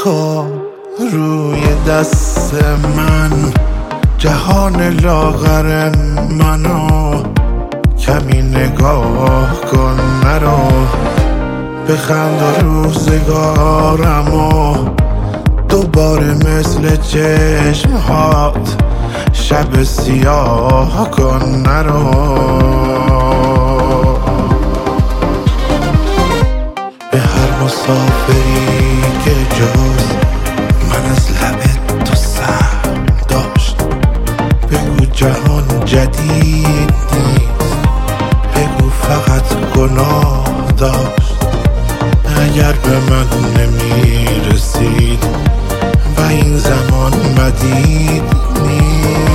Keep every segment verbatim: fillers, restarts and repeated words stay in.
بخواب روی دست من، جهان لاغر منو کمی نگاه کن مرا، بخند و روزگارمو دوباره مثل چشمهات شب سیاه کن مرا. به هر مسافری که جز من از لب تو سر داشت، بگو جهان جدید نیست، بگو فقط گناه داشت. اگر به من نمی رسید و این زمان مدید نیست.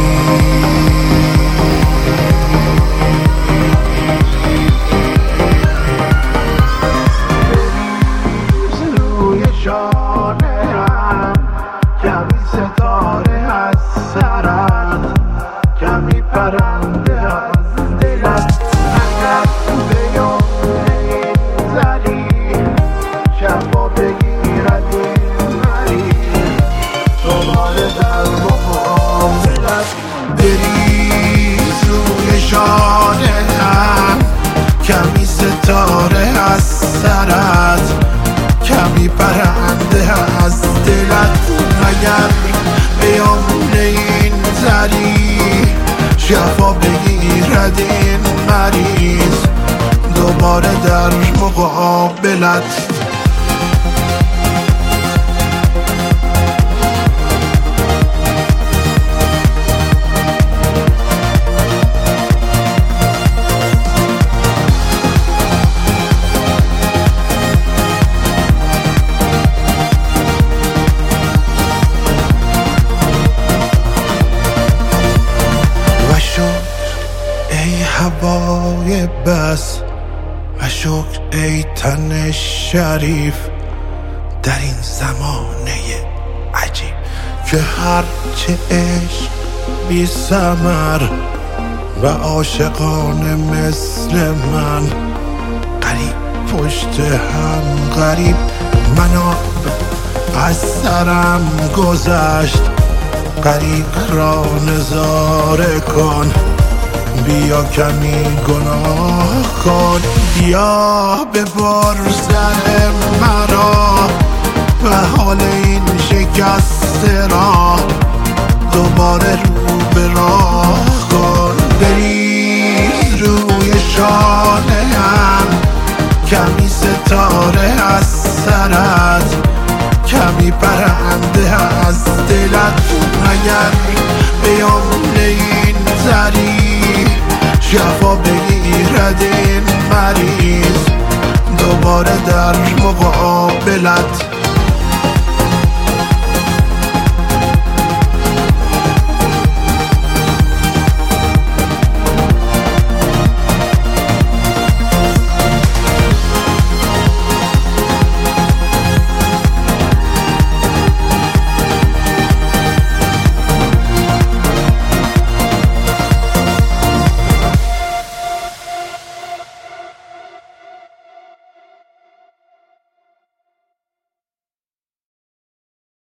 روی شانه هم کمی ستاره از سرت، کمی پرنده از دلت. اگر به یاد این زری شفا بگیرد این مریض، دوباره در مقابلت بریز. روی شانه هم کمی ستاره از سرت، کمی پرنده از دلت. اگر بیامون این زری شفا بگیرد این مریض، دوباره در مقابلت. هوای بس و شکر ای تن شریف در این زمانه عجیب، که هرچه عشق بی ثمر و عاشقانه مثل من، غریب پشت هم غریب. منو از سرم گذشت، غریق را نظاره کن، بیا کمی گناه کن. بیا ببر سر مرا و حال این شکسته را دوباره رو به راه کن. بریز روی شانه هم کمی ستاره از سرت، کمی پرنده از دلت. اگر بیامون این زری شفا بگیرد این مریض، دوباره در مقابلت.